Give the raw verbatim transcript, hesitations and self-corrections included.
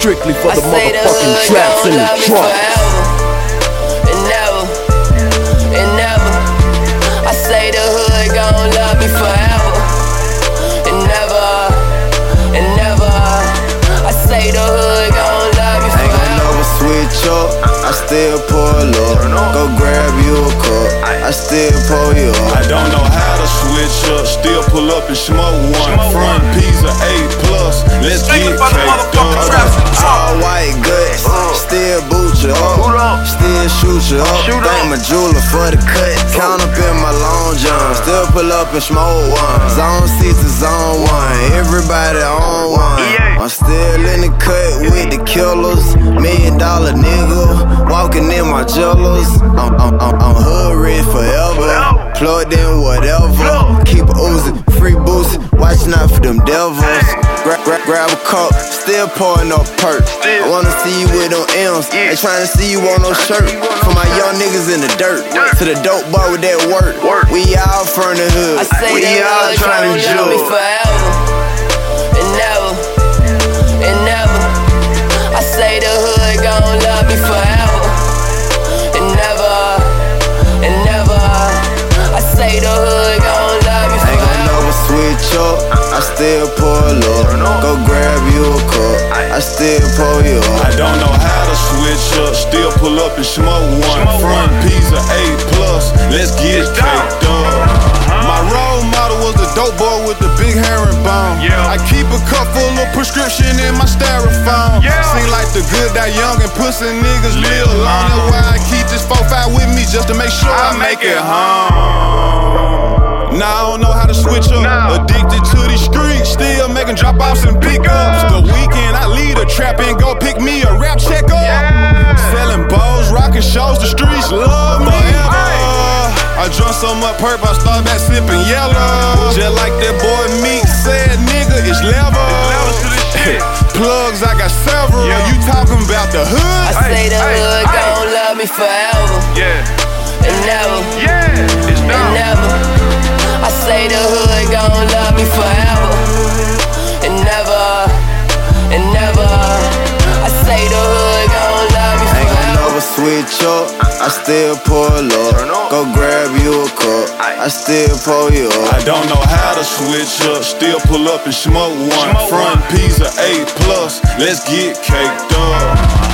strictly for I the say the motherfucking hood traps gon' and the love me trunks. forever and never, and never. I say the hood gon' love me forever and never, and never. I say the hood gon' love me Ain't gon' forever. never switch up, I still pull up. Go grab you a cup, I still pull you up. I don't know how to switch up, still pull up and smoke one. Front pizza eight plus, let's get caked up. All white guts, still boot you up, still shoot you up. Thank my jeweler for the cut. Count up in my long john, still pull up and smoke one. Zone six to zone one, everybody on one. I'm still in the cut with the killers, million dollar nigga, walking in my jewelers. I'm, I'm, I'm, I'm hood rich forever, plugged in whatever. Keep oozing, free boozing, watching out for them devils. Grab, grab, grab a cup, still pouring up perks. I wanna see you with them M's, ain't tryna see you on no shirt. For my young niggas in the dirt, to the dope boy with that work. We all from the hood, I say we the all hood tryna gon' love me jewel. forever and never, and never. I say the hood gon' love me forever and never, and never. I say the hood gon' love me Ain't gon' forever. never switch up, I still pull up. Go grab you a cup, I still pull you I up. don't know how to switch up, still pull up and smoke one. Front pizza eight plus, let's get caked up. My role model was the dope boy with the big herringbone. I keep a cup full of prescription in my styrofoam. Seem like the good die young and pussy niggas live long. That's why I keep this four five with me just to make sure I make it home. Now I don't know how to switch up. Addicted to these streets, still making drop offs and pickups. The weekend I lead a trap and go pick me a rap check up. Selling balls, rocking shows, the streets love me. I drunk so much perp, I start back sipping yellow. Just like that boy Meek said, nigga, it's level. Plugs, I got several. You talking about the hood? I say the hood gon' love me forever and never, and never. I say the hood gon' love me forever and never, and never. I say the hood gon' love me Ain't gon' forever. never switch up, I still pull up. Go grab you a cup, I still pull you I up. don't know how to switch up, still pull up and smoke one. Front pizza eight plus, let's get caked up.